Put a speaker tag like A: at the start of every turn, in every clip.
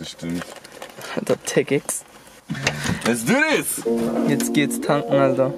A: Das stimmt.
B: Alter, TechX.
A: Let's do this!
B: Jetzt geht's tanken, Alter.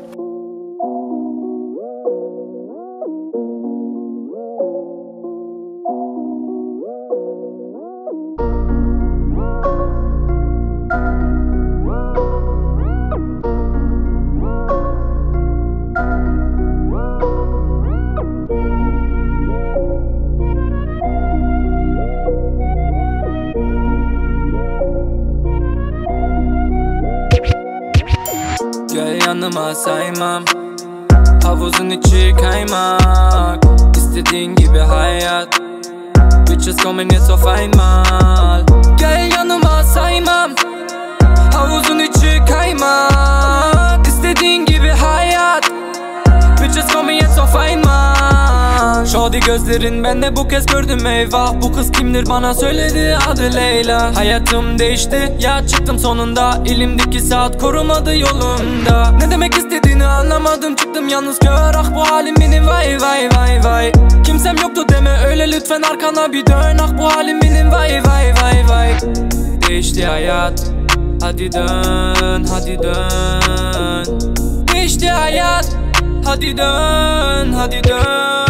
C: Gel yanıma saymam, havuzun içi kaymak. İstediğin gibi hayat, bitches kommen jetzt auf einmal. Gel yanıma saymam, havuzun içi kaymak. İstediğin gibi hayat, bitches kommen jetzt auf einmal. Şadi gözlerin bende bu kez gördüm eyvah. Bu kız kimdir bana söyledi adı Leyla. Hayatım değişti ya çıktım sonunda. Elimdeki saat korumadı yolumda. Ne demek istediğini anlamadım çıktım yalnız kör. Ah bu halim benim vay vay vay vay. Kimsem yoktu deme öyle lütfen arkana bir dön. Ah bu halim benim vay vay vay vay. Değişti hayat, hadi dön hadi dön. Değişti hayat, hadi dön hadi dön.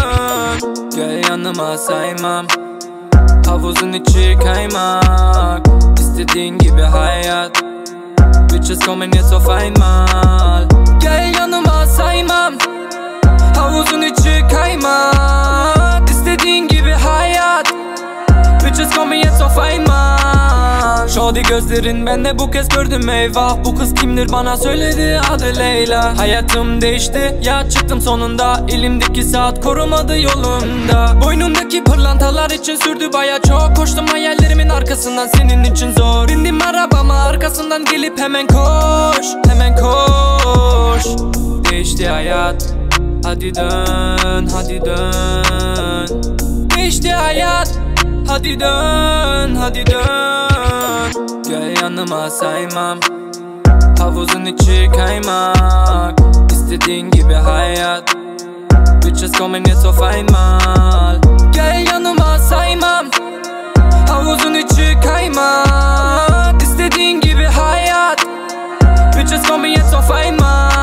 C: Gel yanıma saymam, havuzun içi kaymak. İstediğin gibi hayat, bitches kommen jetzt auf einmal. Gel yanıma saymam, havuzun içi kaymak. İstediğin gibi hayat, bitches kommen jetzt auf einmal. Şadi gözlerin bende bu kez gördüm eyvah. Bu kız kimdir bana söyledi adı Leyla. Hayatım değişti ya çıktım sonunda. Elimdeki saat korumadı yolumda. Boynumdaki pırlantalar için sürdü baya çok. Koştum hayallerimin arkasından senin için zor. Bindim arabama arkasından gelip hemen koş. Hemen koş. Değişti hayat, hadi dön hadi dön. Değişti hayat, hadi dön hadi dön. Gel yanıma saymam, havuzun içi kaymak. İstediğin gibi hayat, bitches kommen jetzt auf einmal. Gel yanıma saymam, havuzun içi kaymak. İstediğin gibi hayat, bitches kommen jetzt auf einmal.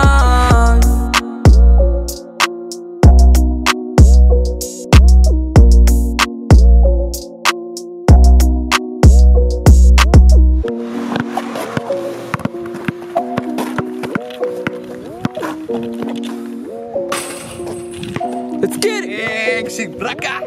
B: Let's get it!
A: Exit, braca!